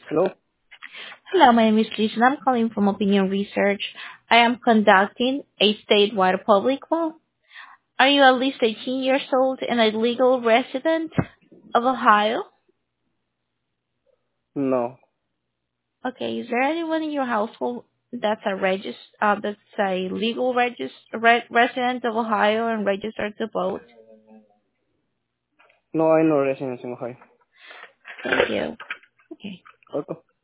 Hello? Hello, my name is Liz, and I'm calling from Opinion Research. I am conducting a statewide public poll. Are you at least 18 years old and a legal resident of Ohio? No. Okay, is there anyone in your household that's that's a legal resident of Ohio and registered to vote? No hay no residence in Ohio. Thank you. Okay. Welcome.